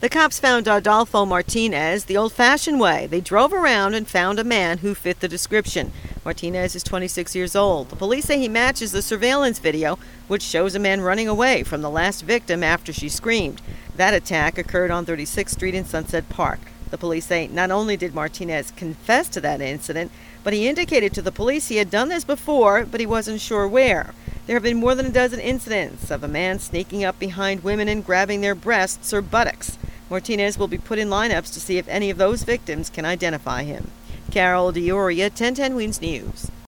The cops found Adolfo Martinez the old-fashioned way. They drove around and found a man who fit the description. Martinez is 26 years old. The police say he matches the surveillance video, which shows a man running away from the last victim after she screamed. That attack occurred on 36th Street in Sunset Park. The police say not only did Martinez confess to that incident, but he indicated to the police he had done this before, but he wasn't sure where. There have been more than a dozen incidents of a man sneaking up behind women and grabbing their breasts or buttocks. Martinez will be put in lineups to see if any of those victims can identify him. Carol D'Oria, 1010 Wins News.